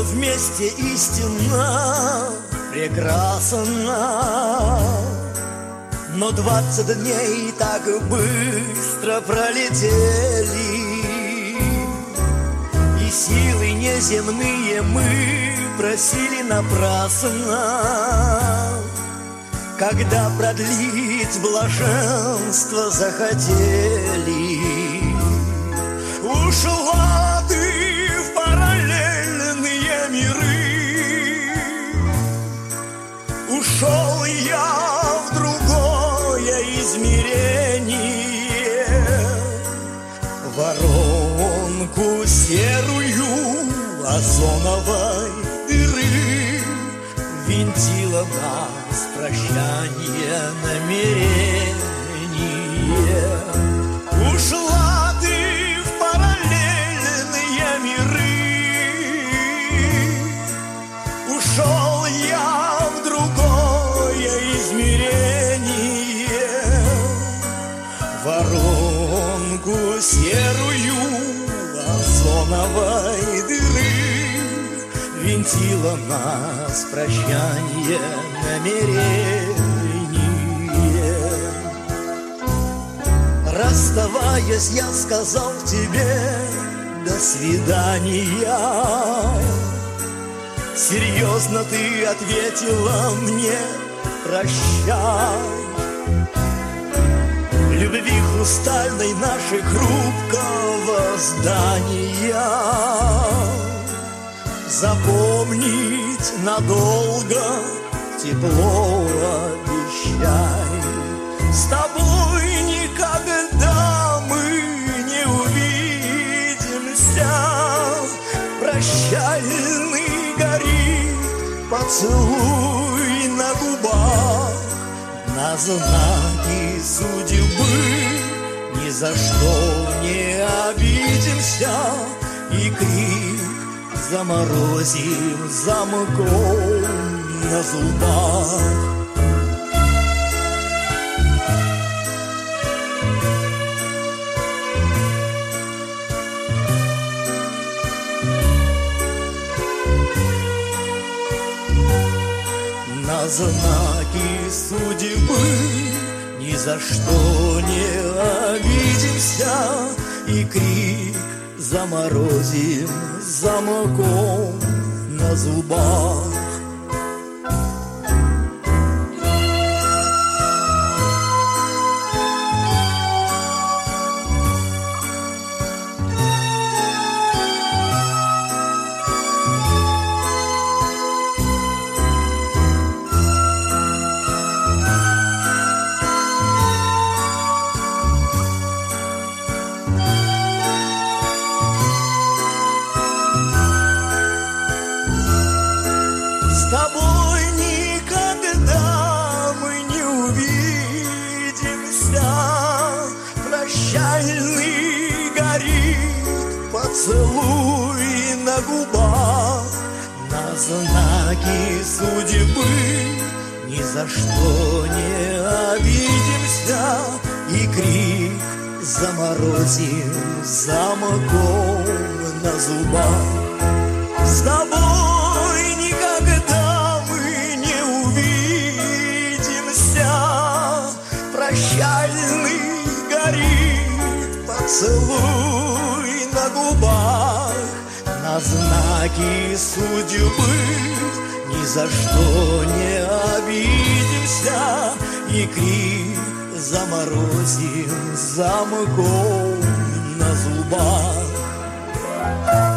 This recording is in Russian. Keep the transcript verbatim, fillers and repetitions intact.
вместе истинно прекрасно. Но двадцать дней так быстро пролетели, и силы неземные мы просили напрасно. Когда продлить блаженство захотели, ушла ты в параллельные миры, ушел я в другое измерение, воронку серую озоновой дыры, винтила нас прощание намерение. Ушла ты в параллельные миры, ушел я в другое измерение, воронку серую озоновой дыры, винтила нас прощание намерение. Расставаясь, я сказал тебе до свидания. Серьезно ты ответила мне прощай. Любви хрустальной нашей хрупкого здания запомнить надолго, тепло обещай. С тобой никогда мы не увидимся. Прощальный горит поцелуй на губах, на знаки судьбы ни за что не обидимся. И крик заморозим замком на зубах. На знаки судьбы ни за что не обидимся. И крик заморозим замком на зубах. С тобой никогда мы не увидимся. Прощальный горит поцелуй на губах, на знаки судьбы ни за что не обидимся. И крик заморозим замком на зубах. С тобой никогда мы не увидимся. Прощальный горит поцелуй на губах, на знаки судьбы ни за что не обидимся. И крик заморозим замком на зубах.